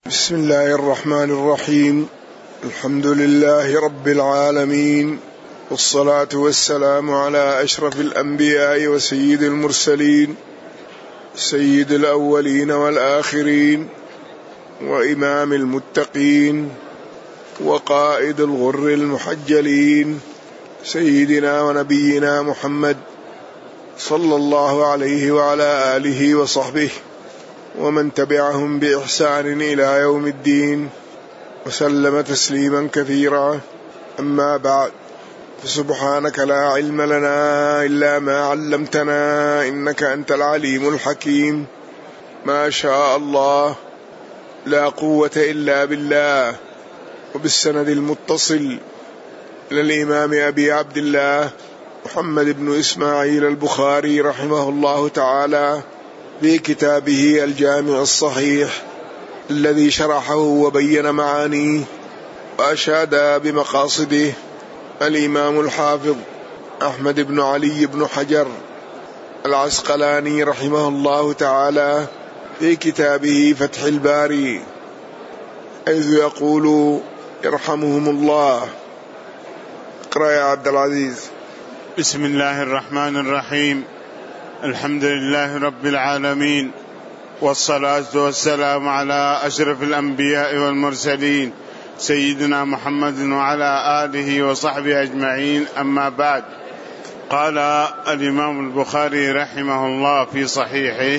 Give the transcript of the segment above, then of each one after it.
بسم الله الرحمن الرحيم. الحمد لله رب العالمين، والصلاة والسلام على أشرف الأنبياء وسيد المرسلين، سيد الأولين والآخرين، وإمام المتقين، وقائد الغر المحجلين، سيدنا ونبينا محمد صلى الله عليه وعلى آله وصحبه ومن تبعهم بإحسان إلى يوم الدين، وسلم تسليما كثيرا. أما بعد، فسبحانك لا علم لنا إلا ما علمتنا إنك أنت العليم الحكيم. ما شاء الله، لا قوة إلا بالله. وبالسند المتصل إلى الإمام أبي عبد الله محمد بن إسماعيل البخاري رحمه الله تعالى في كتابه الجامع الصحيح الذي شرحه وبين معانيه وأشاد بمقاصده الإمام الحافظ أحمد بن علي بن حجر العسقلاني رحمه الله تعالى في كتابه فتح الباري، حيث يقول يرحمهم الله. اقرأ يا عبد العزيز. بسم الله الرحمن الرحيم. الحمد لله رب العالمين، والصلاة والسلام على أشرف الأنبياء والمرسلين سيدنا محمد وعلى آله وصحبه أجمعين. أما بعد، قال الإمام البخاري رحمه الله في صحيحه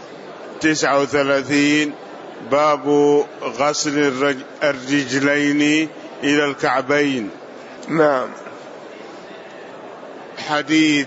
39: باب غسل الرجلين إلى الكعبين. نعم. حديث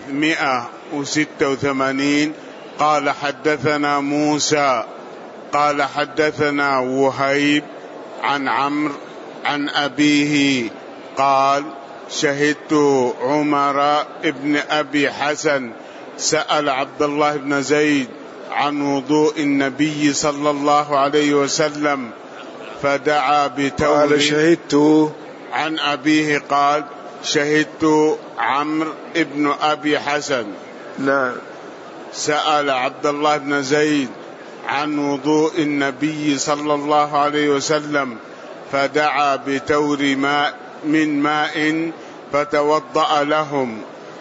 186. قال حدثنا موسى قال حدثنا وهيب عن عمرو عن أبيه قال: شهدت عمر ابن أبي حسن سأل عبد الله بن زيد عن وضوء النبي صلى الله عليه وسلم فدعا بتور. قال شهدت عن أبيه قال: شهدت عمرو ابن أبي حسن نعم سأل عبد الله بن زيد عن وضوء النبي صلى الله عليه وسلم فدعا بتور من ماء فتوضأ لهم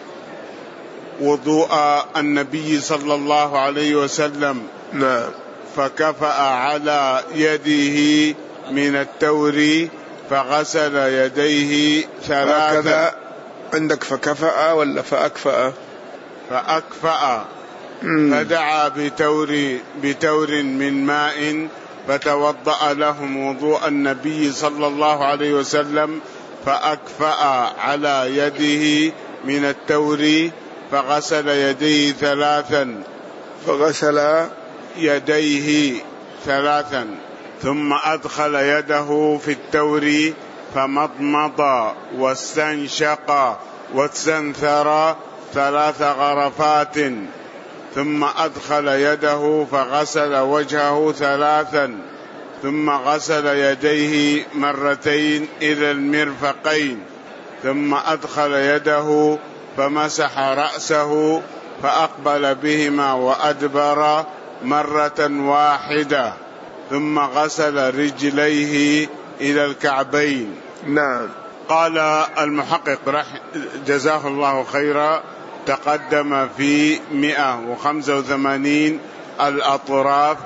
وضوء النبي صلى الله عليه وسلم. نعم. فكفأ على يده من التور فغسل يديه ثلاثا. عندك فكفأ ولا فأكفأ؟ فأكفأ. فدعا بتور من ماء فتوضأ لهم وضوء النبي صلى الله عليه وسلم فأكفأ على يده من التور فغسل يديه ثلاثا. فغسل يديه ثلاثا ثم أدخل يده في التور فمضمض واستنشق واستنثر 3 غرفات، ثم أدخل يده فغسل وجهه 3، ثم غسل يديه مرتين إلى المرفقين، ثم أدخل يده فمسح رأسه فأقبل بهما وأدبر مرة واحدة، ثم غسل رجليه إلى الكعبين. نعم. قال المحقق جزاه الله خيرا: تقدم في 185 الأطراف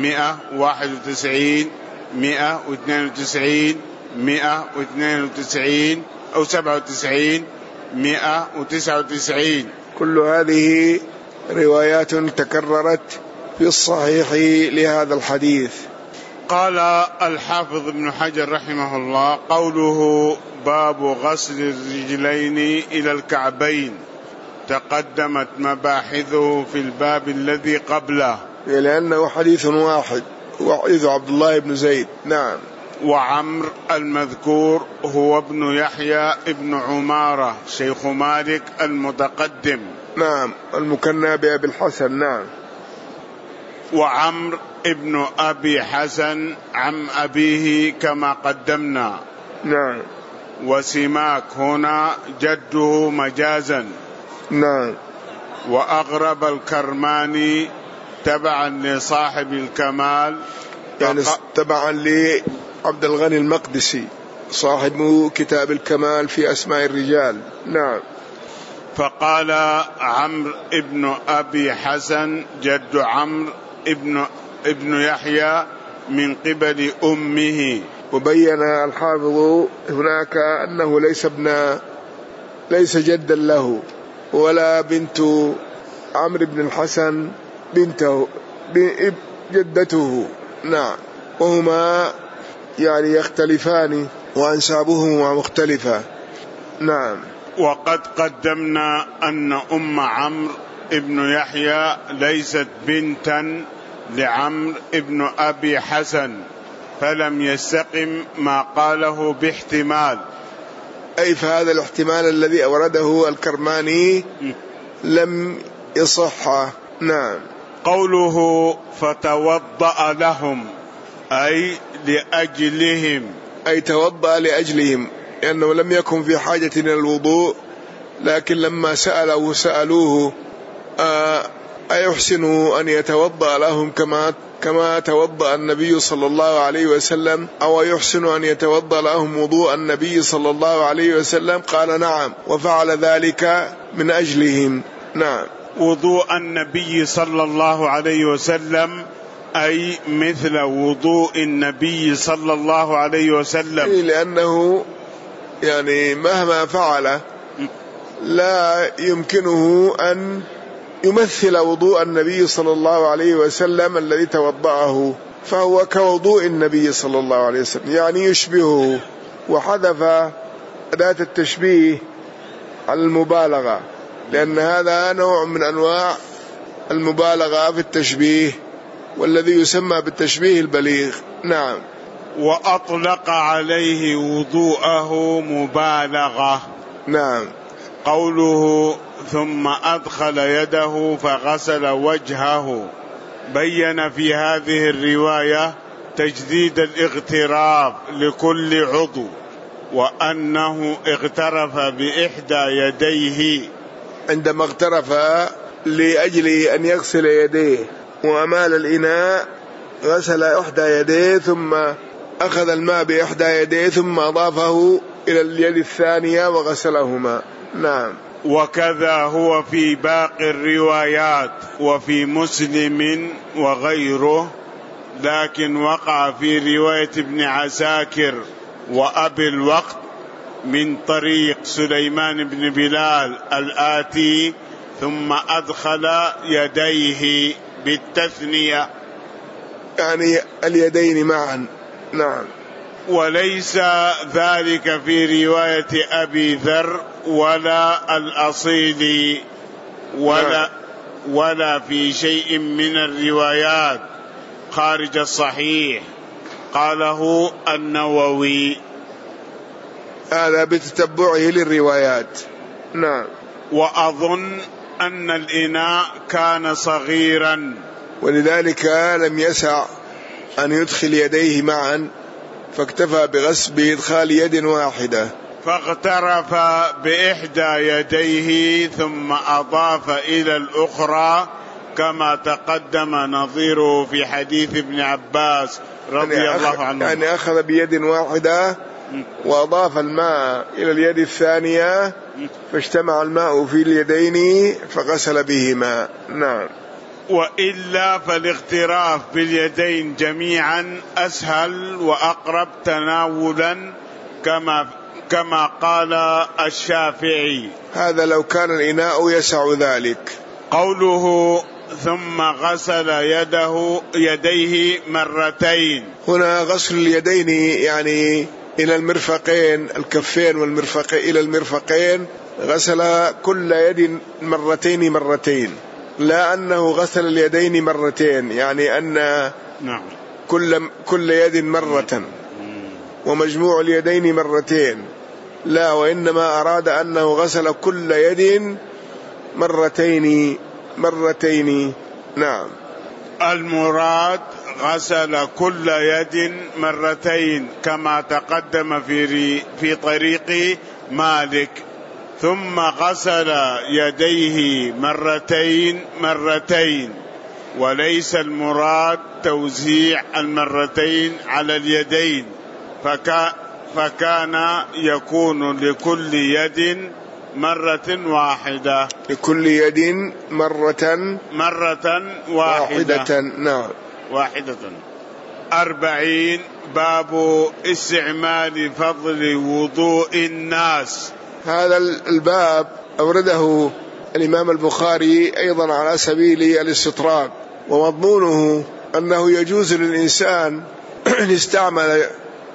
191 192 192 أو 97 199. كل هذه روايات تكررت في الصحيح لهذا الحديث. قال الحافظ ابن حجر رحمه الله: قوله باب غسل الرجلين إلى الكعبين تقدمت مباحثه في الباب الذي قبله، لأنه حديث واحد، وحديث عبد الله بن زيد. نعم. وعمر المذكور هو ابن يحيى ابن عمارة شيخ مالك المتقدم. نعم. المكنى بأبي الحسن. نعم. وعمر ابن أبي حسن عم أبيه كما قدمنا. نعم. وسماك هنا جده مجازا. نعم. وأغرب الكرماني تبعا لصاحب الكمال يعني تبعا لعبد الغني المقدسي صاحب كتاب الكمال في أسماء الرجال. نعم. فقال عمرو ابن أبي حسن جد عمرو ابن يحيى من قبل أمه. وبين الحافظ هناك أنه ليس جدا له، ولا بنت عمرو بن الحسن بنته جدته. نعم. وهما يعني يختلفان وأنسابهما مختلفة. نعم. وقد قدمنا أن أم عمرو ابن يحيى ليست بنتا لعمرو ابن أبي حسن، فلم يستقم ما قاله باحتمال، أي فهذا الاحتمال الذي أورده الكرماني لم يصح. نعم. قوله فتوضأ لهم أي لأجلهم، أي توضأ لأجلهم، لأنه لم يكن في حاجة إلى الوضوء، لكن لما سألوه أيحسن أن يتوضأ لهم كما توضأ النبي صلى الله عليه وسلم، أو يحسن أن يتوضأ لهم وضوء النبي صلى الله عليه وسلم؟ قال نعم، وفعل ذلك من أجلهم. نعم. وضوء النبي صلى الله عليه وسلم أي مثل وضوء النبي صلى الله عليه وسلم، لأنه يعني مهما فعل لا يمكنه أن يمثل وضوء النبي صلى الله عليه وسلم الذي توضأه، فهو كوضوء النبي صلى الله عليه وسلم، يعني يشبهه. وحذف أداة التشبيه على المبالغة، لأن هذا نوع من أنواع المبالغة في التشبيه، والذي يسمى بالتشبيه البليغ. نعم. وأطلق عليه وضوءه مبالغة. نعم. قوله ثم أدخل يده فغسل وجهه، بين في هذه الرواية تجديد الاغتراف لكل عضو، وأنه اغترف بإحدى يديه عندما اغترف لأجل أن يغسل يديه، وأمال الإناء غسل إحدى يديه، ثم أخذ الماء بإحدى يديه ثم أضافه إلى اليد الثانية وغسلهما. نعم. وكذا هو في باقي الروايات وفي مسلم وغيره، لكن وقع في رواية ابن عساكر وأبي الوقت من طريق سليمان بن بلال الآتي ثم أدخل يديه بالتثنية، يعني اليدين معا. نعم. وليس ذلك في رواية أبي ذر ولا الأصيلي ولا في شيء من الروايات خارج الصحيح، قاله النووي. هذا بتتبعه للروايات. نعم. وأظن أن الإناء كان صغيرا، ولذلك لم يسع أن يدخل يديه معا، فاكتفى بإدخال يد واحدة، فاغترف بإحدى يديه ثم أضاف إلى الأخرى، كما تقدم نظيره في حديث ابن عباس رضي الله عنه. يعني أخذ بيد واحدة وأضاف الماء إلى اليد الثانية، فاجتمع الماء في اليدين فغسل بهما. نعم. وإلا فالاغتراف باليدين جميعا أسهل وأقرب تناولا كما قال الشافعي، هذا لو كان الإناء يسع ذلك. قوله ثم غسل يديه مرتين، هنا غسل اليدين يعني إلى المرفقين، الكفين والمرفقين إلى المرفقين، غسل كل يد مرتين، لا أنه غسل اليدين مرتين، يعني أن نعم كل يد مرة ومجموع اليدين مرتين، لا، وإنما أراد أنه غسل كل يد مرتين. نعم. المراد غسل كل يد مرتين كما تقدم في طريق مالك، ثم غسل يديه مرتين، وليس المراد توزيع المرتين على اليدين، فكان يكون لكل يد مرة واحدة. لكل يد مرة واحدة. نعم، واحدة. 40. باب استعمال فضل وضوء الناس. هذا الباب أورده الإمام البخاري أيضا على سبيل الاستطراد، ومضمونه أنه يجوز للإنسان أن يستعمل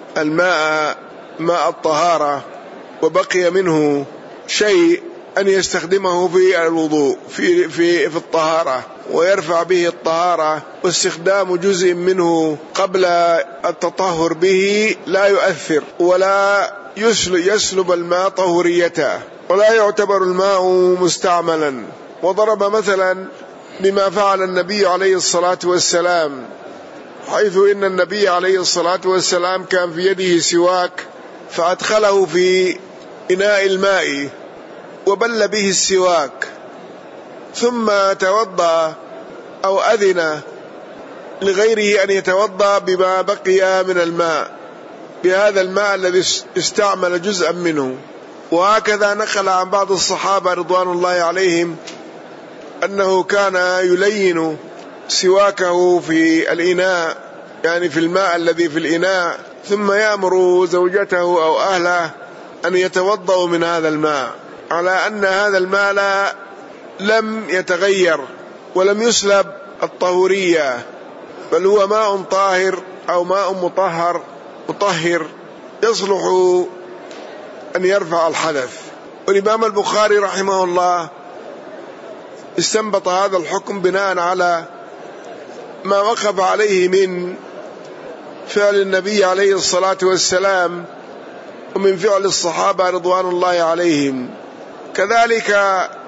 ماء الطهارة وبقي منه شيء أن يستخدمه في الوضوء في الطهارة ويرفع به الطهارة، واستخدام جزء منه قبل التطهر به لا يؤثر ولا يسلب الماء طهوريته، ولا يعتبر الماء مستعملا. وضرب مثلا بما فعل النبي عليه الصلاة والسلام، حيث إن النبي عليه الصلاة والسلام كان في يده سواك فأدخله في إناء الماء وبل به السواك، ثم توضأ أو أذن لغيره أن يتوضأ بما بقي من الماء، بهذا الماء الذي استعمل جزءا منه. وهكذا نقل عن بعض الصحابة رضوان الله عليهم أنه كان يلين سواكه في الإناء، يعني في الماء الذي في الإناء، ثم يأمر زوجته أو أهله أن يتوضأوا من هذا الماء، على أن هذا الماء لم يتغير ولم يسلب الطهورية، بل هو ماء طاهر أو ماء مطهر يصلح أن يرفع الحدث. والإمام البخاري رحمه الله استنبط هذا الحكم بناء على ما وقف عليه من فعل النبي عليه الصلاة والسلام ومن فعل الصحابة رضوان الله عليهم. كذلك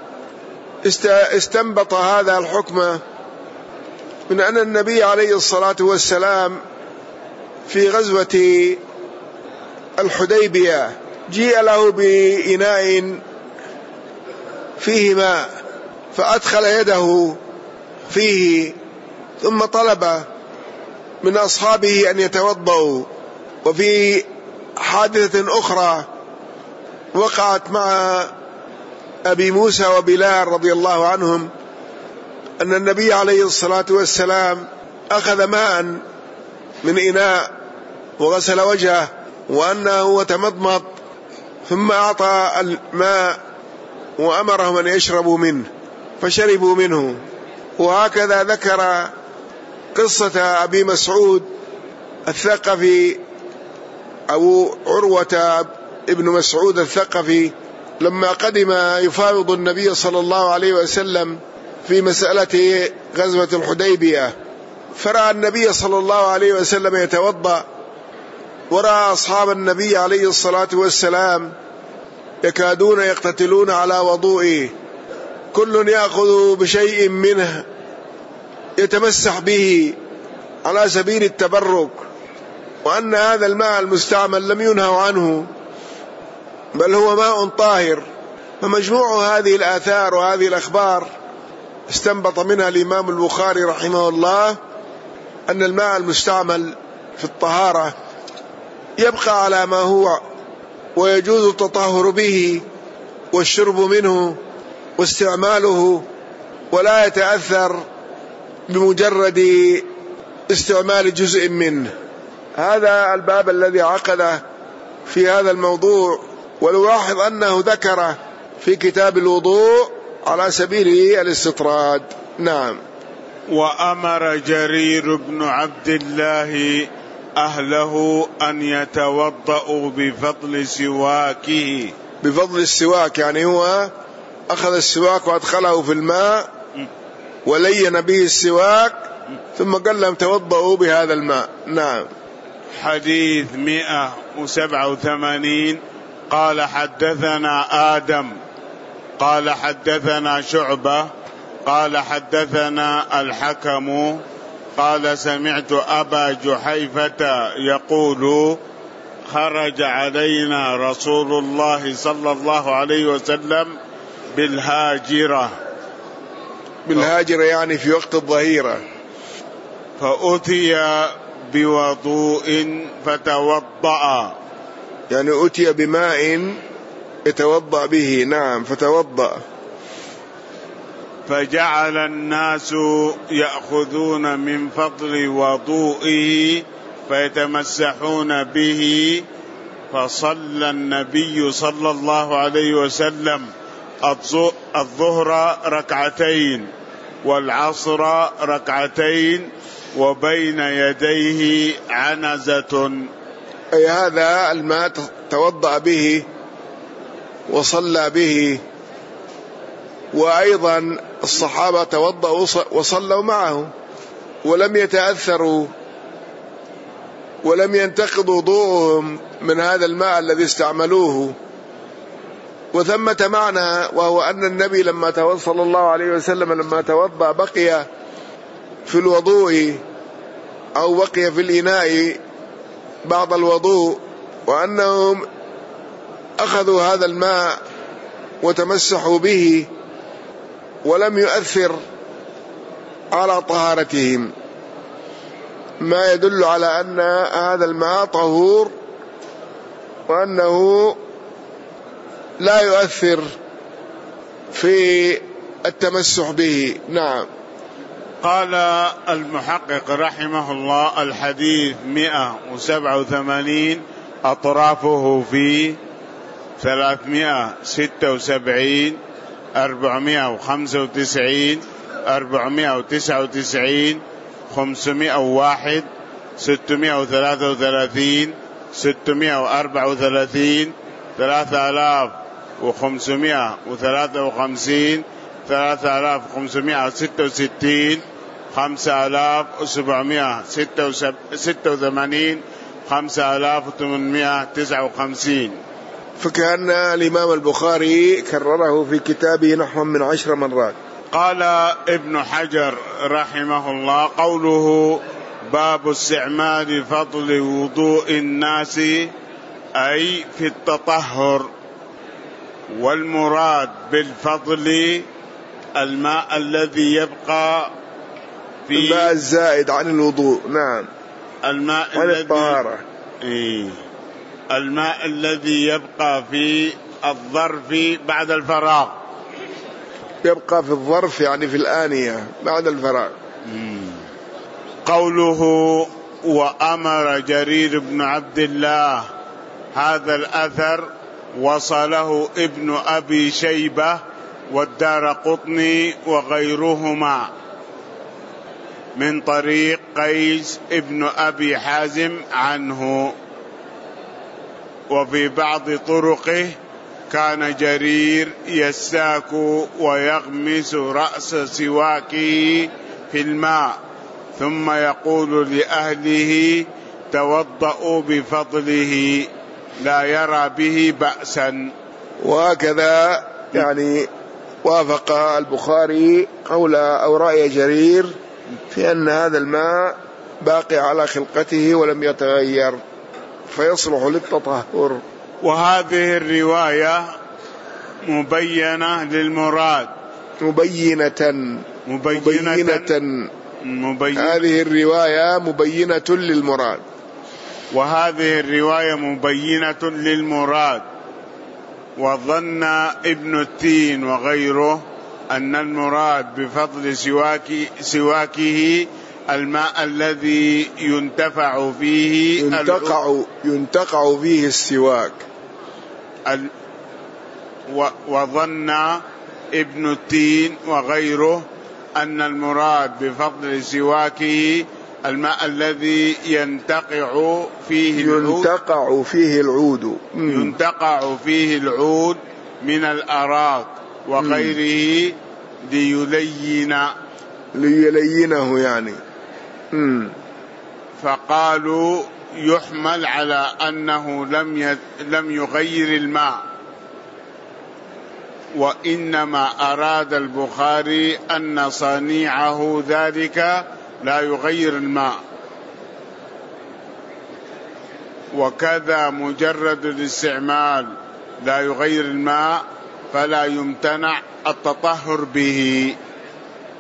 استنبط هذا الحكم من أن النبي عليه الصلاة والسلام في غزوة الحديبية جيء له بإناء فيه ماء فأدخل يده فيه، ثم طلب من أصحابه أن يتوضأوا. وفي حادثة أخرى وقعت مع أبي موسى وبلال رضي الله عنهم، أن النبي عليه الصلاة والسلام أخذ ماء من إناء وغسل وجهه وأنه وتمضمض، ثم أعطى الماء وأمرهم أن يشربوا منه فشربوا منه. وهكذا ذكر قصة أبي مسعود الثقفي أو عروة ابن مسعود الثقفي لما قدم يفاوض النبي صلى الله عليه وسلم في مسألة غزوة الحديبية، فرأى النبي صلى الله عليه وسلم يتوضأ، ورأى أصحاب النبي عليه الصلاة والسلام يكادون يقتتلون على وضوئه، كل يأخذ بشيء منه يتمسح به على سبيل التبرك، وأن هذا الماء المستعمل لم ينهوا عنه بل هو ماء طاهر. فمجموع هذه الآثار وهذه الأخبار استنبط منها الإمام البخاري رحمه الله أن الماء المستعمل في الطهارة يبقى على ما هو، ويجوز التطهر به والشرب منه واستعماله، ولا يتأثر بمجرد استعمال جزء منه. هذا الباب الذي عقده في هذا الموضوع، ولولاحظ أنه ذكر في كتاب الوضوء على سبيل الاستطراد. نعم. وأمر جرير بن عبد الله أهله أن يتوضأوا بفضل سواكه. بفضل السواك يعني هو أخذ السواك وأدخله في الماء ولين به السواك ثم قال لهم توضأوا بهذا الماء. نعم. حديث 187. قال حدثنا آدم قال حدثنا شعبة قال حدثنا الحكم قال سمعت أبا جحيفة يقول خرج علينا رسول الله صلى الله عليه وسلم بالهاجرة بالهاجرة يعني في وقت الظهيرة. فأتي بوضوء فتوضأ، يعني أتي بماء يتوضأ به. نعم، فتوضأ. فجعل الناس يأخذون من فضل وضوئه فيتمسحون به، فصلى النبي صلى الله عليه وسلم الظهر ركعتين والعصر ركعتين وبين يديه عنزة. أي هذا الماء توضأ به وصلى به، وأيضا الصحابة توضأوا وصلوا معه ولم يتأثروا ولم ينتقض وضوءهم من هذا الماء الذي استعملوه. وثمة معنى، وهو أن النبي صلى الله عليه وسلم لما توضأ بقي في الوضوء أو بقي في الإناء بعض الوضوء، وأنهم أخذوا هذا الماء وتمسحوا به ولم يؤثر على طهارتهم، ما يدل على أن هذا الماء طهور وأنه لا يؤثر في التمسح به. نعم. قال المحقق رحمه الله: الحديث 187 أطرافه في 376 495 499 501 633 634 3553 3566 5786 5859. فكأن الإمام البخاري كرره في كتابه نحو من 10 مرات. قال ابن حجر رحمه الله: قوله باب استعمال فضل وضوء الناس أي في التطهر، والمراد بالفضل الماء الذي يبقى في الماء الزائد عن الوضوء. نعم، الماء عن الطهارة. الماء الذي يبقى في الظرف بعد الفراغ. يبقى في الظرف يعني في الآنية بعد الفراغ. قوله وأمر جرير بن عبد الله، هذا الأثر وصله ابن أبي شيبة والدارقطني وغيرهما من طريق قيس ابن أبي حازم عنه. وفي بعض طرقه كان جرير يستاك ويغمس رأس سواكه في الماء ثم يقول لأهله توضؤوا بفضله لا يرى به بأسا. وهكذا يعني وافق البخاري قول أو رأي جرير في أن هذا الماء باقي على خلقته ولم يتغير فيصلح للتطهر. وهذه الرواية مبينة للمراد، مبينة. هذه الرواية مبينة للمراد، وهذه الرواية مبينة للمراد. وظن ابن التين وغيره أن المراد بفضل سواكه الماء الذي ينتفع فيه ينتقع فيه السواك. وظن ابن التين وغيره أن المراد بفضل سواكه الماء الذي ينتقع فيه العود من الأراك وغيره ليلينه يعني. فقالوا يحمل على أنه لم يغير الماء، وإنما أراد البخاري أن صنيعه ذلك لا يغير الماء، وكذا مجرد الاستعمال لا يغير الماء فلا يمتنع التطهر به.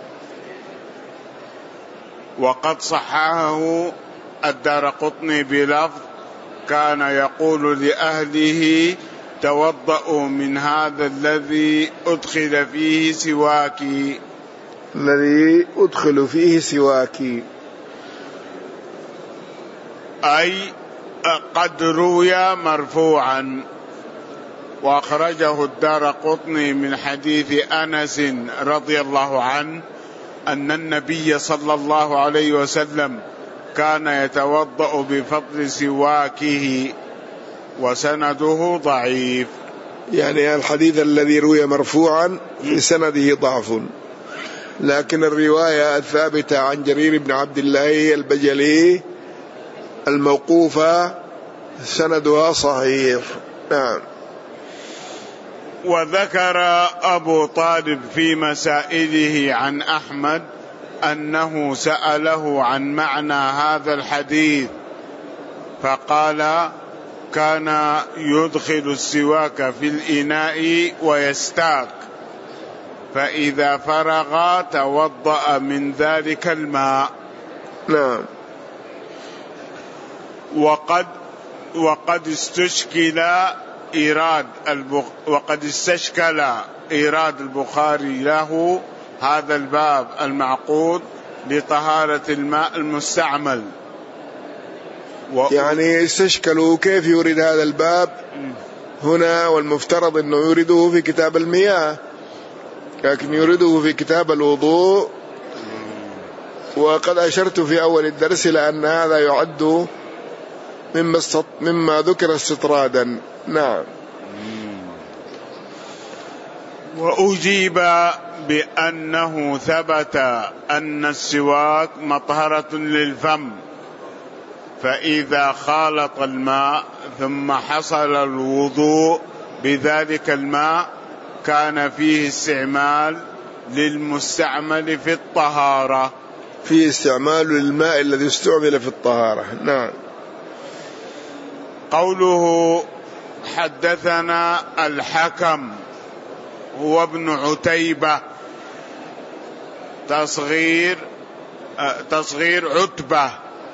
وقد صححه الدارقطني بلفظ كان يقول لأهله توضؤوا من هذا الذي أدخل فيه سواكي. الذي أدخل فيه سواكي أي قد روي مرفوعا، وأخرجه الدارقطني من حديث أنس رضي الله عنه أن النبي صلى الله عليه وسلم كان يتوضأ بفضل سواكه، وسنده ضعيف. يعني الحديث الذي روي مرفوعا في سنده ضعف، لكن الرواية الثابتة عن جرير بن عبد الله البجلي الموقوفة سندها صحيح. نعم. وذكر أبو طالب في مسائله عن أحمد أنه سأله عن معنى هذا الحديث فقال كان يدخل السواك في الإناء ويستاك، فإذا فرغ توضأ من ذلك الماء. نعم. وقد استشكل إيراد البخاري له هذا الباب المعقود لطهارة الماء المستعمل. يعني استشكلوا كيف يريد هذا الباب هنا، والمفترض أنه يريده في كتاب المياه، لكن يريده في كتاب الوضوء. وقد أشرت في أول الدرس لأن هذا يعد مما ذكر استطرادا. نعم. وأجيب بأنه ثبت أن السواك مطهرة للفم، فإذا خالط الماء ثم حصل الوضوء بذلك الماء كان فيه استعمال للمستعمل في الطهارة، فيه استعمال للماء الذي استعمل في الطهارة. نعم. قوله حدثنا الحكم هو ابن عتيبة تصغير عتبة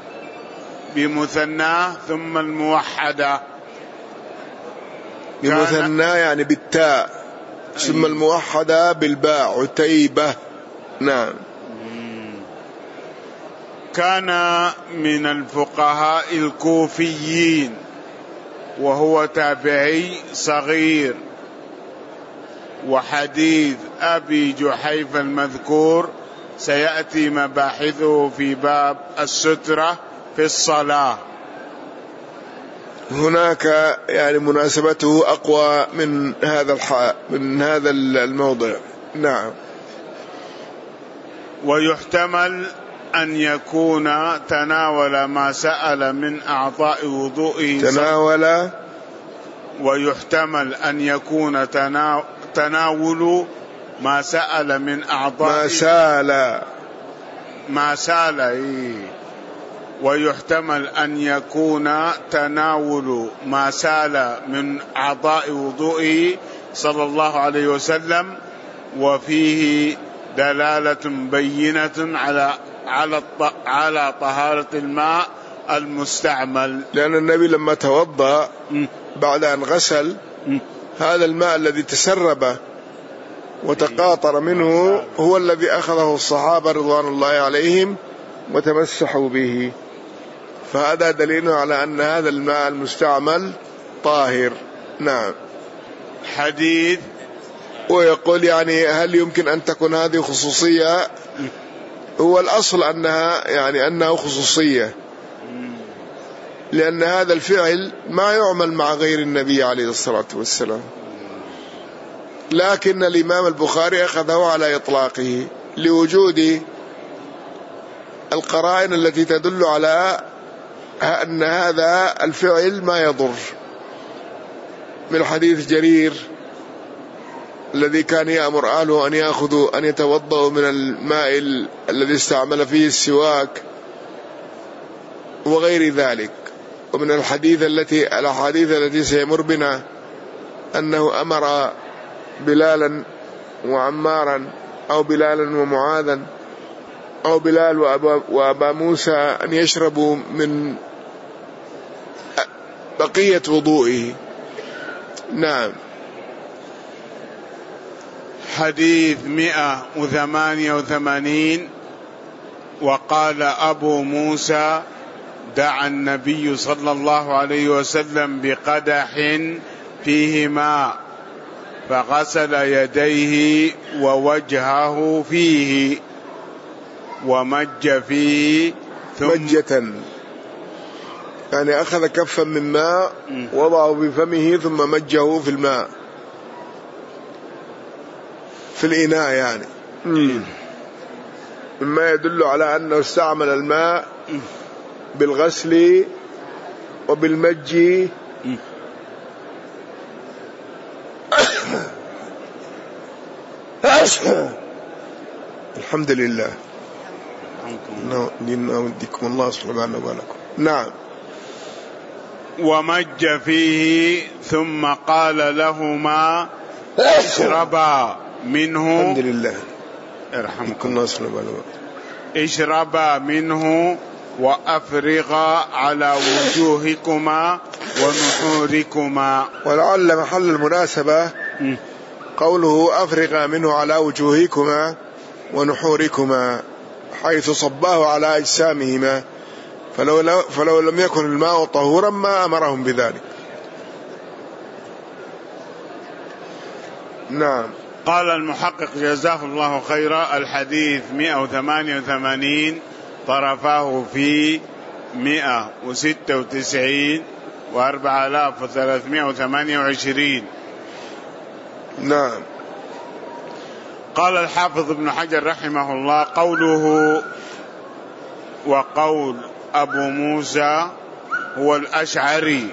بمثناه ثم الموحدة، بمثنى يعني بالتاء ثم الموحدة بالباء عتيبة. نعم. كان من الفقهاء الكوفيين وهو تابعي صغير، وحديث أبي جحيفة المذكور سيأتي مباحثه في باب السترة في الصلاة. هناك يعني مناسبته أقوى من هذا الموضع. نعم. ويحتمل أن يكون تناول ما سأل من أعضاء وضوئه ويحتمل أن يكون تناول ما سأل من أعضاء ويحتمل أن يكون تناول ما سال من أعضاء وضوئه صلى الله عليه وسلم، وفيه دلالة بينة على طهارة الماء المستعمل، لأن النبي لما توضأ بعد أن غسل هذا الماء الذي تسرب وتقاطر منه هو الذي أخذه الصحابة رضوان الله عليهم وتمسحوا به، فهذا دليل على أن هذا الماء المستعمل طاهر. نعم. حديث. ويقول يعني هل يمكن أن تكون هذه خصوصية؟ هو الأصل أنها خصوصية، لأن هذا الفعل ما يعمل مع غير النبي عليه الصلاة والسلام، لكن الإمام البخاري أخذه على إطلاقه لوجود القرائن التي تدل على أن هذا الفعل ما يضر، من حديث جرير الذي كان يأمر أهله أن يتوضأوا من الماء الذي استعمل فيه السواك وغير ذلك، ومن الأحاديث التي سيمر بنا أنه أمر بلالا وعمارا أو بلالا ومعاذا أو بلال وأبا موسى أن يشربوا من بقية وضوئه. نعم. حديث 188. وقال أبو موسى: دعا النبي صلى الله عليه وسلم بقدح فيه ماء فغسل يديه ووجهه فيه ومج فيه مجة، يعني أخذ كفا من ماء وضعه بفمه ثم مجه في الماء في الإناء، يعني مما يدل على أنه استعمل الماء بالغسل وبالمج الحمد لله. وديكم الله سبحانه وتعالى. نعم. ومج فيه ثم قال لهما: اشربا منه. الحمد لله. ارحمكم الله سبحانه وتعالى. اشربا منه وأفرغا على وجوهكما ونحوركما. ولعل محل المناسبة قوله أفرغا منه على وجوهكما ونحوركما، حيث صباه على أجسامهما، فلو لم يكن الماء طهورا ما أمرهم بذلك. نعم. قال المحقق جزاه الله خيرا: الحديث 188 طرفاه في 196 و4328. نعم. قال الحافظ ابن حجر رحمه الله: قوله وقول أبو موسى هو الأشعري.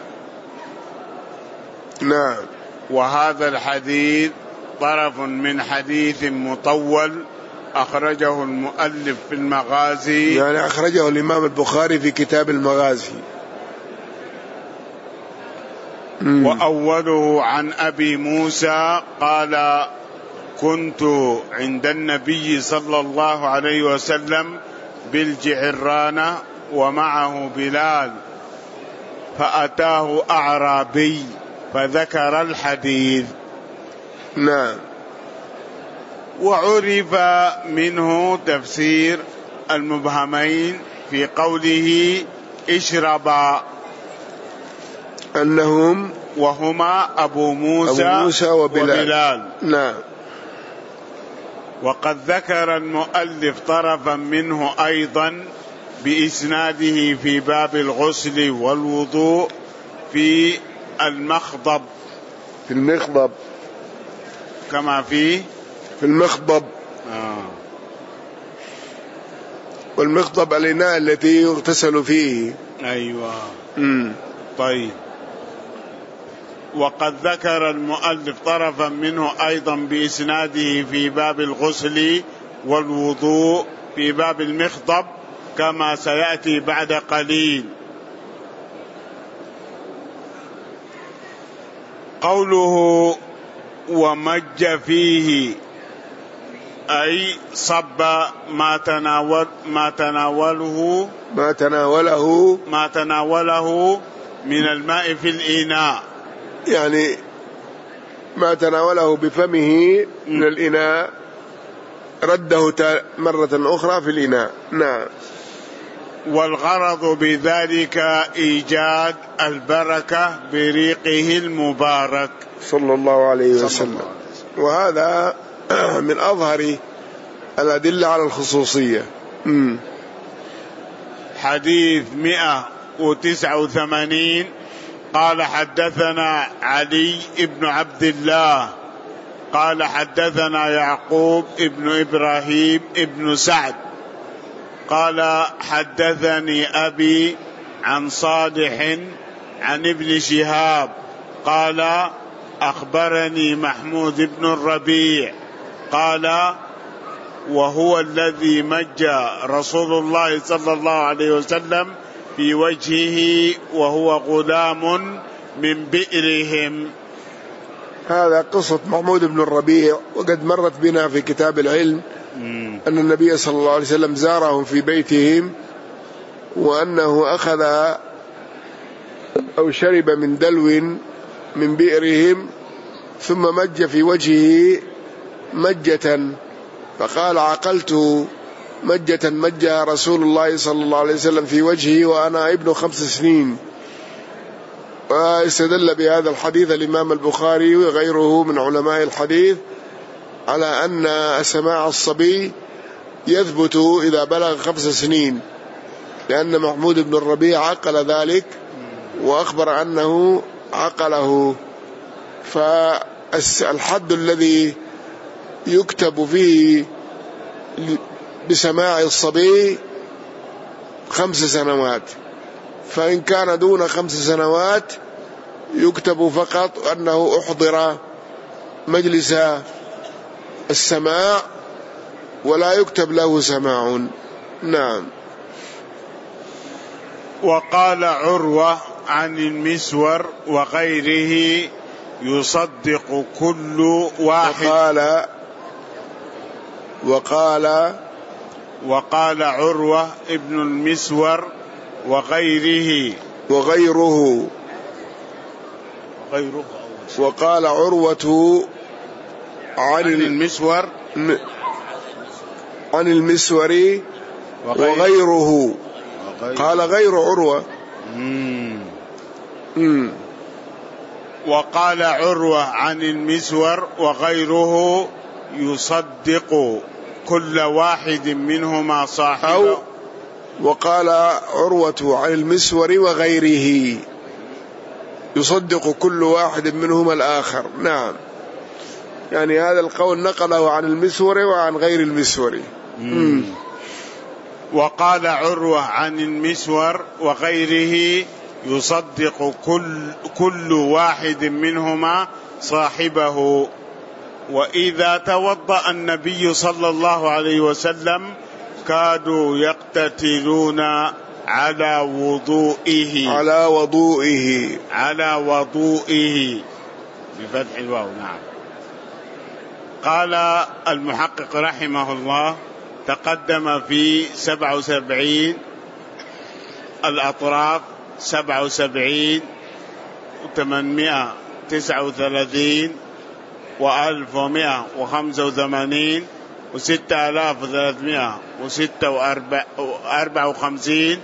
نعم. وهذا الحديث طرف من حديث مطول أخرجه المؤلف في المغازي، يعني أخرجه الإمام البخاري في كتاب المغازي. وأوله عن أبي موسى قال: كنت عند النبي صلى الله عليه وسلم بالجعرانة ومعه بلال، فأتاه أعرابي فذكر الحديث. نعم. وعرف منه تفسير المبهمين في قوله اشربا، أنهم وهما أبو موسى وبلال. نعم. وقد ذكر المؤلف طرفا منه أيضا بإسناده في باب الغسل والوضوء في المخضب، في المخضب كما في المخضب. والمخضب الإناء التي يغتسل فيه. أيوة. طيب. وقد ذكر المؤلف طرفا منه أيضا بإسناده في باب الغسل والوضوء في باب المخضب كما سيأتي بعد قليل. قوله ومج فيه أي صب ما تناوله من الماء في الإناء، يعني ما تناوله بفمه من الإناء رده مرة أخرى في الإناء. نعم. والغرض بذلك إيجاد البركة بريقه المبارك صلى الله عليه وسلم. وهذا من أظهر الأدلة على الخصوصية. حديث 189. قال حدثنا علي بن عبد الله قال حدثنا يعقوب ابن إبراهيم ابن سعد قال حدثني أبي عن صالح عن ابن شهاب قال أخبرني محمود بن الربيع قال وهو الذي مج رسول الله صلى الله عليه وسلم في وجهه وهو غلام من بئرهم. هذا قصة محمود بن الربيع، وقد مرت بنا في كتاب العلم أن النبي صلى الله عليه وسلم زارهم في بيتهم، وأنه أخذ أو شرب من دلو من بئرهم ثم مج في وجهه مجة، فقال: عقلت مجة مجها رسول الله صلى الله عليه وسلم في وجهه وأنا ابن 5 سنين. واستدل بهذا الحديث الإمام البخاري وغيره من علماء الحديث على أن سماع الصبي يثبت إذا بلغ 5 سنين، لأن محمود بن الربيع عقل ذلك وأخبر أنه عقله. فالحد الذي يكتب فيه بسماع الصبي 5 سنوات، فإن كان دون 5 سنوات يكتب فقط أنه أحضر مجلس السماع ولا يكتب له سماع. نعم. وقال عروة عن المسور وغيره يصدق كل واحد. وقال عروة ابن المسور وغيره وقال عروة عن المسور وغيره قال غير عروة. وقال عروة عن المسور وغيره يصدق كل واحد منهما صاحبه. وقال عروة عن المسور وغيره يصدق كل واحد منهما الآخر. نعم، يعني هذا القول نقله عن المسور وعن غير المسور. وقال عروة عن المسور وغيره يصدق كل واحد منهما صاحبه. وإذا توضأ النبي صلى الله عليه وسلم كادوا يقتتلون على وضوئه بفتح الواو. نعم. قال المحقق رحمه الله: تقدم في 77 الأطراف 77 و839 و1185 و6354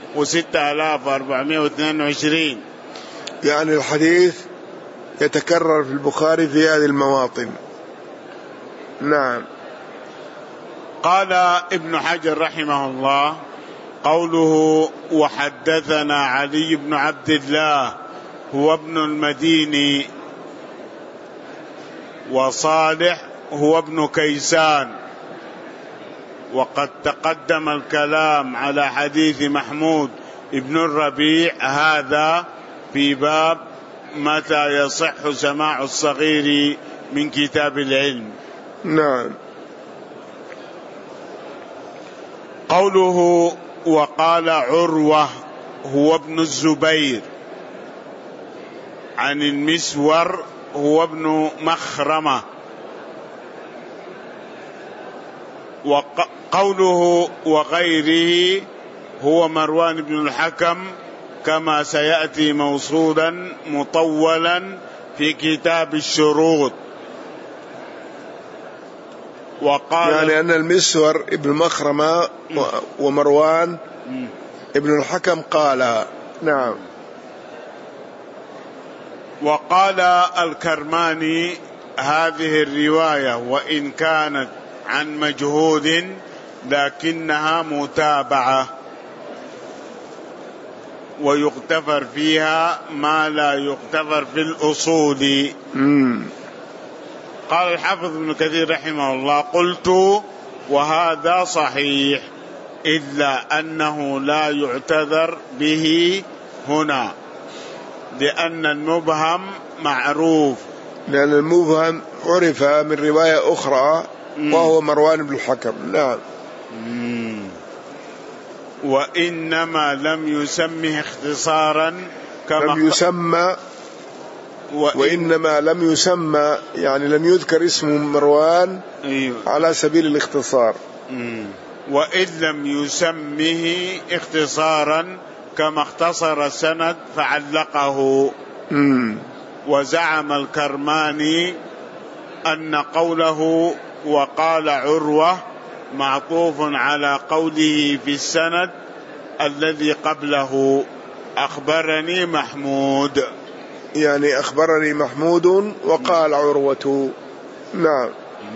و6422. يعني الحديث يتكرر في البخاري في هذه المواطن. نعم. قال ابن حجر رحمه الله: قوله وحدثنا علي بن عبد الله هو ابن المديني، وصالح هو ابن كيسان، وقد تقدم الكلام على حديث محمود ابن الربيع هذا في باب متى يصح سماع الصغير من كتاب العلم. نعم. قوله وقال عروة هو ابن الزبير عن المسور هو ابن مخرمة. وقوله وغيره هو مروان بن الحكم، كما سيأتي موصولا مطولا في كتاب الشروط. وقال يعني أن المسور ابن مخرمة ومروان ابن الحكم قال. نعم. وقال الكرماني: هذه الرواية وإن كانت عن مجهود لكنها متابعة، ويغتفر فيها ما لا يغتفر في الأصول. قال الحافظ ابن كثير رحمه الله: قلت وهذا صحيح، إلا أنه لا يعتذر به هنا، لأن المبهم معروف. لأن المبهم عرف من رواية أخرى وهو مروان بن الحكم. نعم. وإنما لم يسمه اختصارا كما وإنما لم يسمى، يعني لم يذكر اسم مروان على سبيل الاختصار. وإن لم يسمه اختصارا كما اختصر السند فعلقه. وزعم الكرماني أن قوله وقال عروة معطوف على قوله في السند الذي قبله أخبرني محمود، يعني أخبرني محمود وقال عروة. نعم.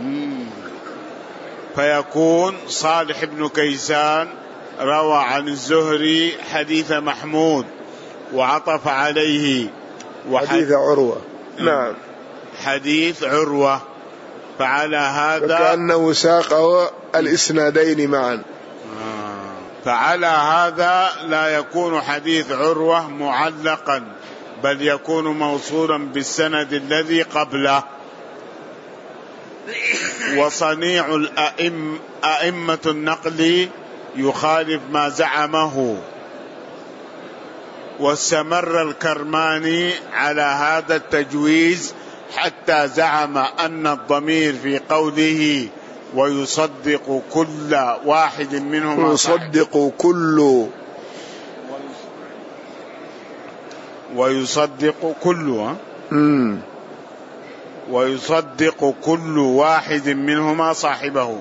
فيكون صالح بن كيسان روى عن الزهري حديث محمود وعطف عليه حديث عروة. نعم، حديث عروة، فعلى هذا كأنه ساق الإسنادين معا. فعلى هذا لا يكون حديث عروة معلقا، بل يكون موصولا بالسند الذي قبله. وصنيع أئمة النقل يخالف ما زعمه. واستمر الكرماني على هذا التجويز حتى زعم أن الضمير في قوله ويصدق كل واحد منهما، يصدق كل، ويصدق كل، ويصدق كل واحد منهما صاحبه،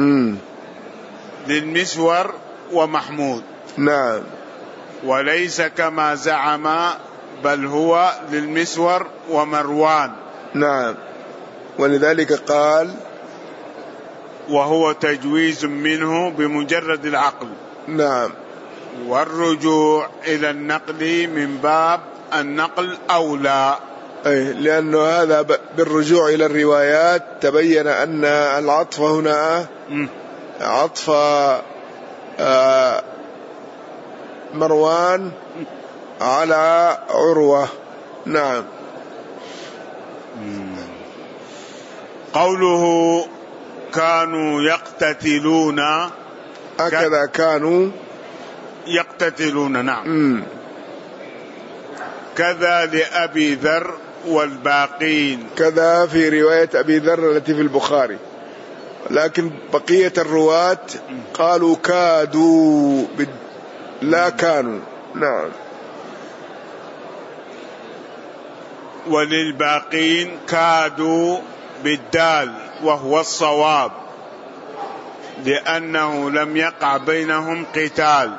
للمسور ومحمود. نعم. وليس كما زعم، بل هو للمسور ومروان. نعم. ولذلك قال وهو تجويز منه بمجرد العقل. نعم. والرجوع إلى النقل من باب النقل أولى، لأنه هذا بالرجوع إلى الروايات تبين أن العطف هنا عطف مروان على عروة. نعم. قوله كانوا يقتتلون، هكذا كانوا يقتتلون. نعم. كذا لأبي ذر والباقين، كذا في رواية أبي ذر التي في البخاري، لكن بقية الرواة قالوا كادوا لا كانوا. نعم. وللباقين كادوا بالدال وهو الصواب، لأنه لم يقع بينهم قتال،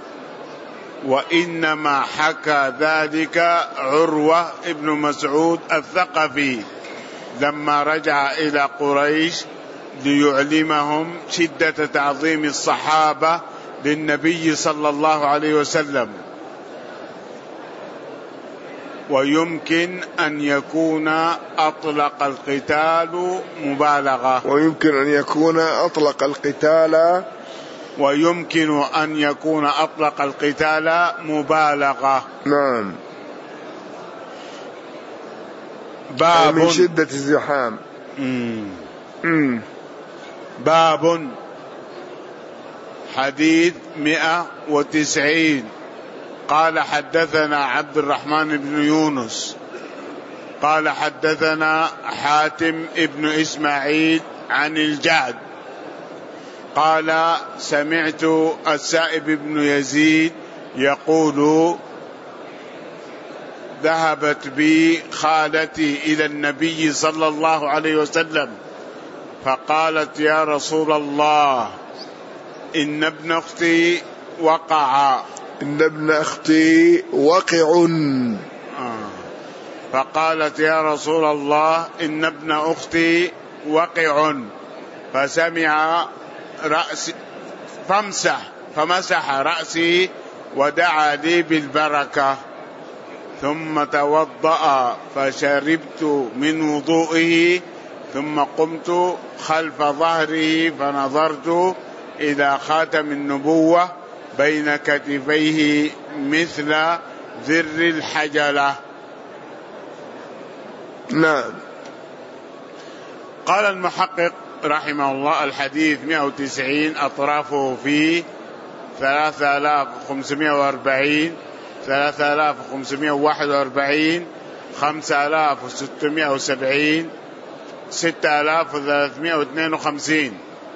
وإنما حكى ذلك عروة ابن مسعود الثقفي لما رجع إلى قريش ليعلمهم شدة تعظيم الصحابة للنبي صلى الله عليه وسلم. ويمكن أن يكون أطلق القتال مبالغة، ويمكن أن يكون أطلق القتال، ويمكن أن يكون أطلق القتال مبالغة. نعم. باب من شدة الزحام. باب حديث 190. قال حدثنا عبد الرحمن بن يونس قال حدثنا حاتم ابن إسماعيل عن الجعد قال سمعت السائب بن يزيد يقول ذهبت بي خالتي إلى النبي صلى الله عليه وسلم فقالت يا رسول الله إن ابن أختي وقع. إن ابن أختي وقع. فقالت يا رسول الله إن ابن أختي وقع، فسمع رأسي فمسح رأسي ودعا لي بالبركة، ثم توضأ فشربت من وضوئه، ثم قمت خلف ظهره فنظرت إلى خاتم النبوة بين كتفيه مثل ذر الحجلة. نعم. قال المحقق رحمه الله الحديث 190 أطرافه فيه 3540 3541 5670 6352.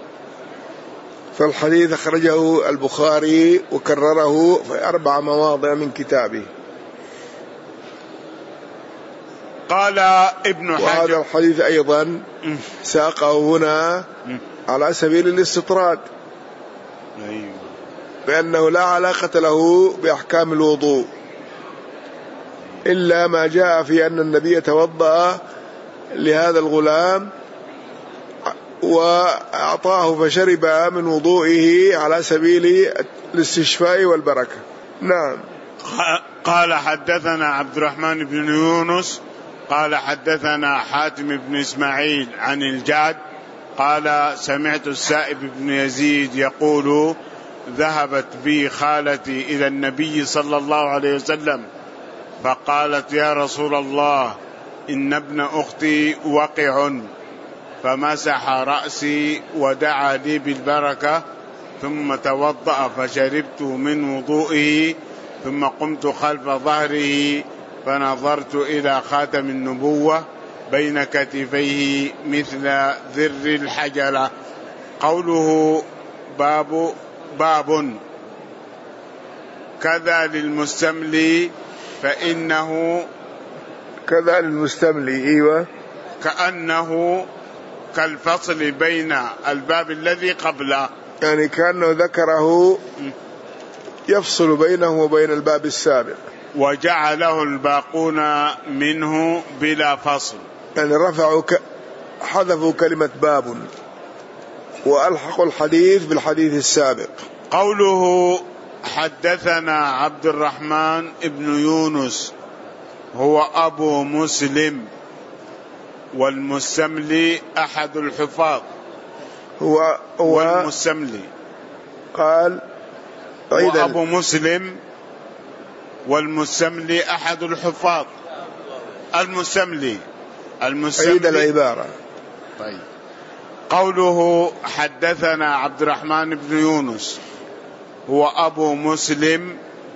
فالحديث أخرجه البخاري وكرره في 4 مواضع من كتابه. قال ابن حجر، وهذا الحديث أيضا ساقه هنا على سبيل الاستطراد، بأنه لا علاقة له بأحكام الوضوء، إلا ما جاء في أن النبي توضأ لهذا الغلام وأعطاه فشرب من وضوئه على سبيل الاستشفاء والبركة. نعم. قال حدثنا عبد الرحمن بن يونس قال حدثنا حاتم بن إسماعيل عن الجعد قال سمعت السائب بن يزيد يقول ذهبت بي خالتي إلى النبي صلى الله عليه وسلم فقالت يا رسول الله إن ابن أختي وقع، فمسح رأسي ودعا لي بالبركة، ثم توضأ فشربت من وضوئه، ثم قمت خلف ظهره فنظرت إلى خاتم النبوة بين كتفيه مثل ذر الحجلة. قوله باب كذا للمستملي فإنه كذا للمستملي، أيوة، كأنه كالفصل بين الباب الذي قبله، يعني كأنه ذكره يفصل بينه وبين الباب السابق، وجعله الباقون منه بلا فصل، يعني حذفوا كلمة باب وألحقوا الحديث بالحديث السابق. قوله حدثنا عبد الرحمن ابن يونس هو أبو مسلم، والمستملي أحد الحفاظ، هو والمستملي قال وأبو مسلم والمستملي أحد الحفاظ. المستملي عيد العبارة. طيب. قوله حدثنا عبد الرحمن بن يونس هو أبو مسلم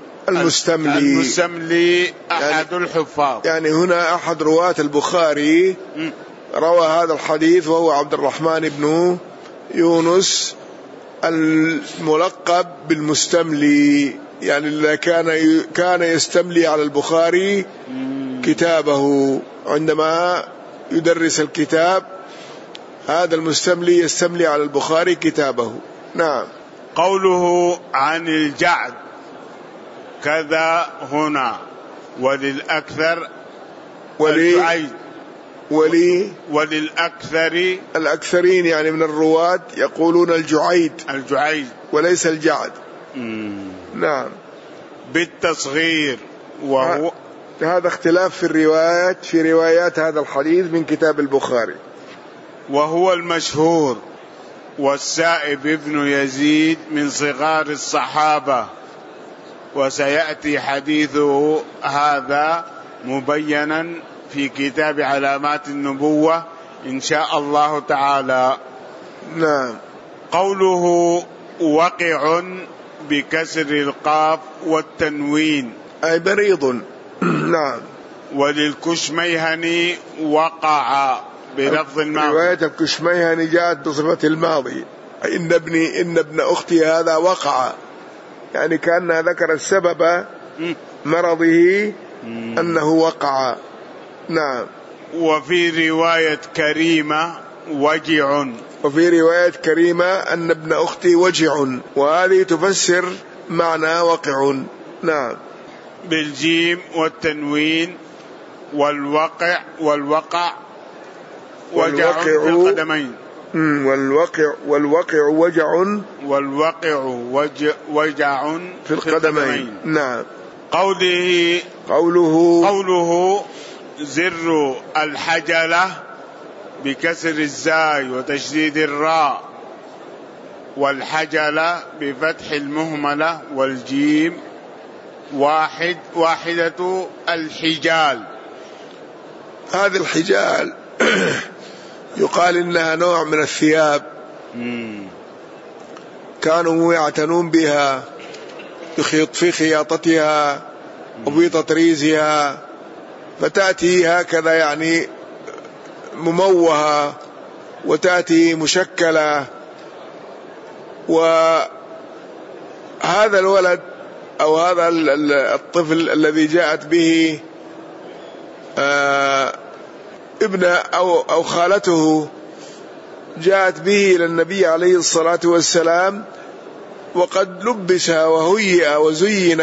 المستملي أحد الحفاظ، يعني هنا أحد رواة البخاري روى هذا الحديث وهو عبد الرحمن بن يونس الملقب بالمستملي، يعني الذي كان يستملي على البخاري كتابه عندما يدرس الكتاب، هذا المستملي يستملي على البخاري كتابه. نعم. قوله عن الجعد كذا هنا وللأكثر وللأكثر الأكثرين يعني من الرواة يقولون الجعيد وليس الجعد. نعم. بالتصغير، وهو هذا اختلاف في روايات هذا الحديث من كتاب البخاري، وهو المشهور. والسائب ابن يزيد من صغار الصحابة، وسيأتي حديثه هذا مبينا في كتاب علامات النبوة إن شاء الله تعالى. نعم. قوله وقع بكسر القاف والتنوين أي بريض. نعم. وللكشميهني وقع بلفظ الماضي. رواية الكشميهني جاءت بصفة الماضي، إن ابن أختي هذا وقع، يعني كأنها ذكر السبب مرضه أنه وقع. نعم. وفي رواية كريمة وجع، وفي رواية كريمة أن ابن أختي وجع، وهذه تفسر معنى وقع. نعم. بالجيم والتنوين. والوقع وجع في القدمين. والوقع وجع في القدمين. نعم. قوله زر الحجلة بكسر الزاي وتشديد الراء، والحجلة بفتح المهملة والجيم واحدة الحجال. هذه الحجال يقال إنها نوع من الثياب كانوا يعتنون بها في خياطتها وفي تطريزها فتأتي هكذا يعني مموهة وتأتي مشكلة. وهذا الولد أو هذا الطفل الذي جاءت به ابنه أو خالته جاءت به إلى النبي عليه الصلاة والسلام وقد لبس وهيئ وزين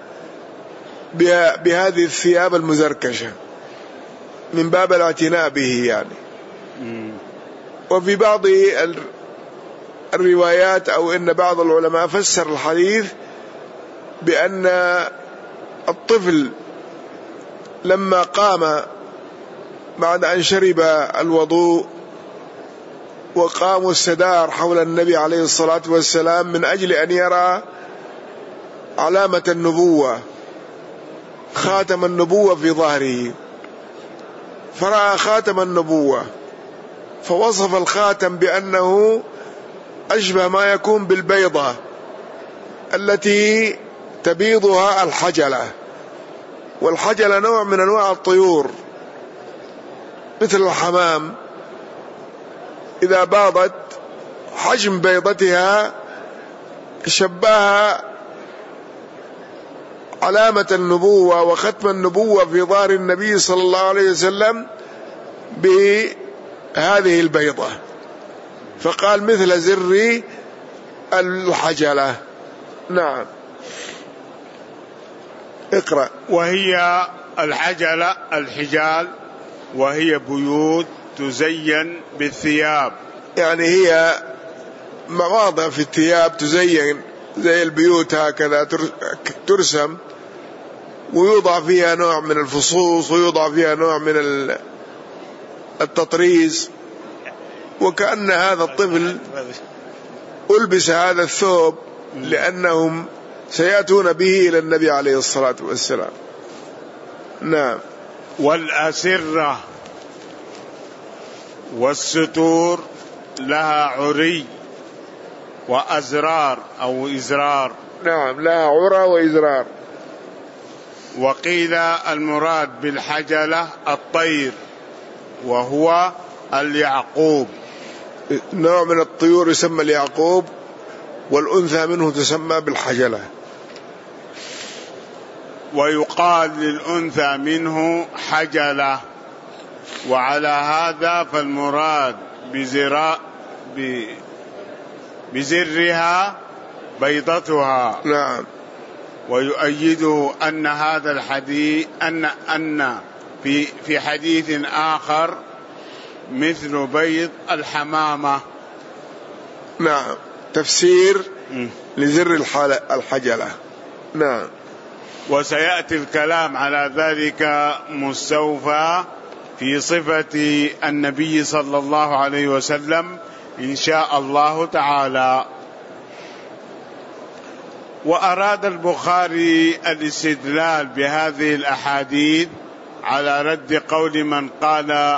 بهذه الثياب المزركشة من باب الاعتناء به يعني. وفي بعض الروايات أو إن بعض العلماء فسر الحديث بأن الطفل لما قام بعد أن شرب الوضوء وقاموا السدار حول النبي عليه الصلاة والسلام من أجل أن يرى علامة النبوة، خاتم النبوة في ظهره، فرأى خاتم النبوة فوصف الخاتم بأنه أشبه ما يكون بالبيضة التي تبيضها الحجلة، والحجلة نوع من أنواع الطيور مثل الحمام، إذا باضت حجم بيضتها شبهها علامة النبوة وختم النبوة في ظهر النبي صلى الله عليه وسلم بهذه البيضة، فقال مثل زر الحجلة. نعم اقرأ. وهي الحجلة الحجال، وهي بيوت تزين بالثياب، يعني هي مواضع في الثياب تزين زي البيوت هكذا ترسم ويوضع فيها نوع من الفصوص ويوضع فيها نوع من التطريز، وكأن هذا الطفل ألبس هذا الثوب لأنهم سيأتون به إلى النبي عليه الصلاة والسلام. نعم. والأسرة والستور لها عري وأزرار أو إزرار. نعم لها عرى وإزرار. وقيل المراد بالحجلة الطير وهو اليعقوب، نوع من الطيور يسمى اليعقوب، والأنثى منه تسمى بالحجلة. ويقال للأنثى منه حجلة، وعلى هذا فالمراد بزرها بيضتها. نعم. ويؤيده أن هذا الحديث أن في حديث آخر مثل بيض الحمامة. نعم تفسير لزر الحجلة. نعم. وسيأتي الكلام على ذلك مستوفى في صفة النبي صلى الله عليه وسلم إن شاء الله تعالى. وأراد البخاري الاستدلال بهذه الأحاديث على رد قول من قال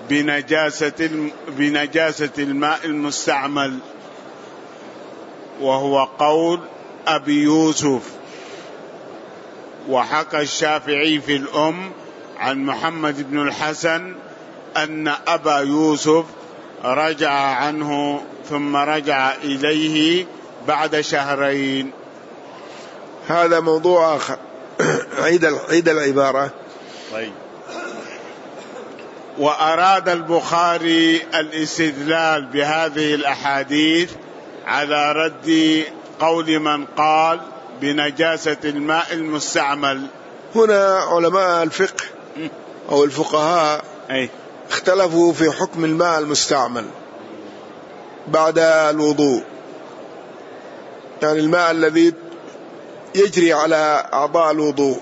بنجاسة الماء المستعمل، وهو قول أبي يوسف. وحكى الشافعي في الأم عن محمد بن الحسن أن أبا يوسف رجع عنه ثم رجع إليه بعد شهرين. هذا موضوع آخر. عيد العبارة. طيب. وأراد البخاري الاستدلال بهذه الأحاديث على رد قول من قال بنجاسة الماء المستعمل. هنا علماء الفقه أو الفقهاء اختلفوا في حكم الماء المستعمل بعد الوضوء، يعني الماء الذي يجري على أعضاء الوضوء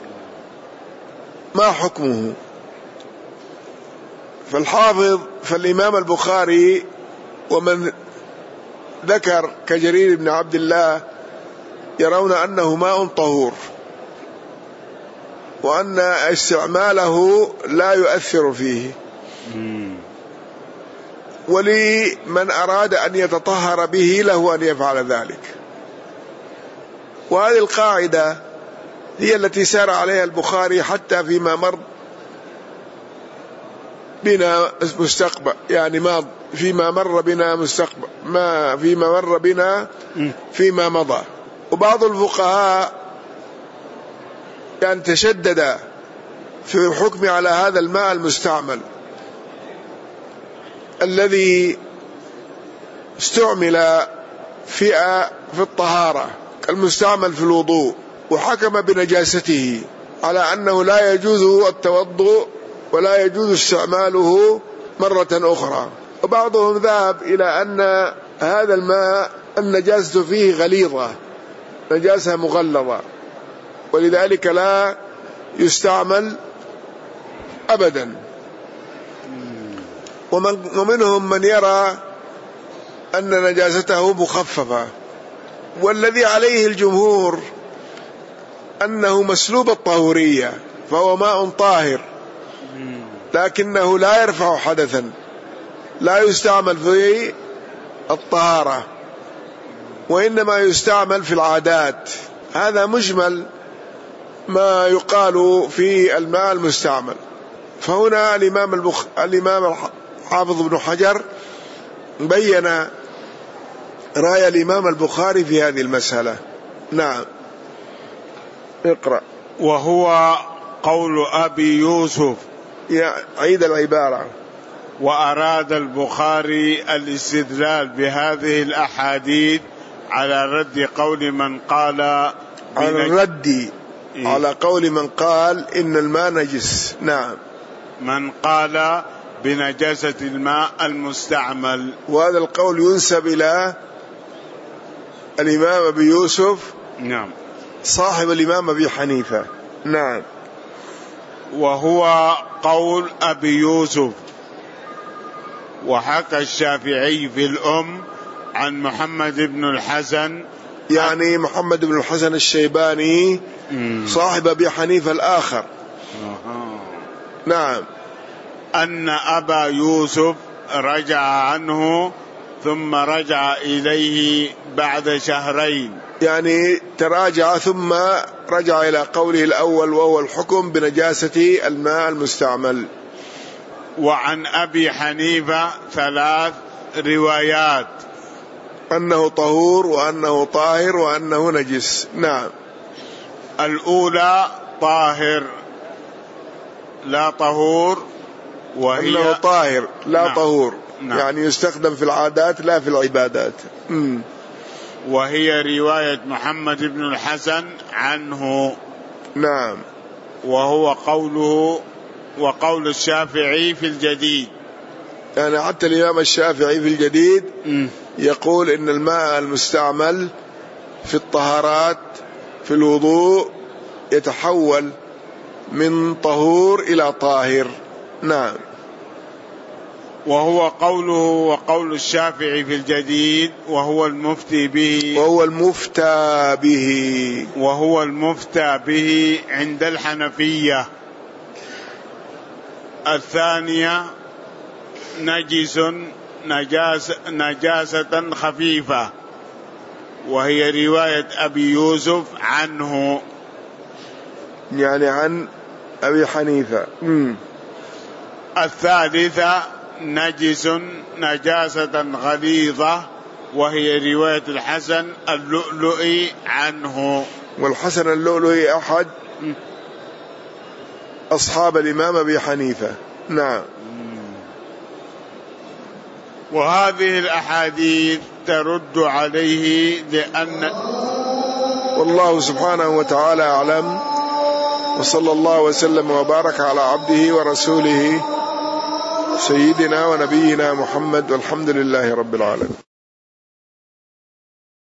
ما حكمه. فالإمام البخاري ومن ذكر كجرير بن عبد الله يرون أنه ماء طهور، وأن استعماله لا يؤثر فيه، ولمن أراد أن يتطهر به له أن يفعل ذلك. وهذه القاعدة هي التي سار عليها البخاري حتى فيما مر بنا مستقبل، يعني ما فيما مر بنا مستقبل، ما فيما مر بنا فيما مضى. وبعض الفقهاء يعني تشدد في الحكم على هذا الماء المستعمل الذي استعمل في الطهارة كالمستعمل في الوضوء، وحكم بنجاسته على أنه لا يجوز التوضؤ ولا يجوز استعماله مرة أخرى. وبعضهم ذهب إلى أن هذا الماء النجاسة فيه غليظة، نجاسة مغلظة، ولذلك لا يستعمل أبدا. ومنهم من يرى أن نجاسته مخففة، والذي عليه الجمهور أنه مسلوب الطهورية، فهو ماء طاهر لكنه لا يرفع حدثا، لا يستعمل في الطهارة وإنما يستعمل في العادات. هذا مجمل ما يقال في الماء المستعمل. فهنا الإمام الحافظ ابن حجر بين رأي الإمام البخاري في هذه المسألة. نعم، اقرأ. وهو قول أبي يوسف، عيد العبارة. وأراد البخاري الاستدلال بهذه الأحاديث على رد قول من قال على قول من قال إن الماء نجس. نعم، من قال بنجاسة الماء المستعمل، وهذا القول ينسب إلى الإمام أبي يوسف، نعم، صاحب الإمام أبي حنيفة. نعم. وهو قول أبي يوسف. وحكى الشافعي في الأم عن محمد بن الحسن، يعني محمد بن الحسن الشيباني صاحب أبي حنيفة الآخر. نعم، أن أبا يوسف رجع عنه ثم رجع إليه بعد شهرين، يعني تراجع ثم رجع إلى قوله الأول وهو الحكم بنجاسة الماء المستعمل. وعن أبي حنيفة 3 روايات: أنه طهور، وأنه طاهر، وأنه نجس. نعم. الأولى طاهر لا طهور، وهي أنه طاهر لا نعم. طهور، نعم. يعني يستخدم في العادات لا في العبادات. وهي رواية محمد بن الحسن عنه. نعم. وهو قوله وقول الشافعي في الجديد، يعني حتى الإمام الشافعي في الجديد يقول إن الماء المستعمل في الطهارات في الوضوء يتحول من طهور إلى طاهر. نعم. وهو قوله وقول الشافعي في الجديد، وهو المفتي به عند الحنفية. الثانية نجس نجاسة خفيفة، وهي رواية أبي يوسف عنه، يعني عن أبي حنيفة. الثالثة نجس نجاسة غليظة، وهي رواية الحسن اللؤلؤي عنه. والحسن اللؤلؤي أحد أصحاب الإمام أبي حنيفة. نعم. وهذه الأحاديث ترد عليه لأن والله سبحانه وتعالى أعلم، وصلى الله وسلم وبارك على عبده ورسوله سيدنا ونبينا محمد، والحمد لله رب العالمين.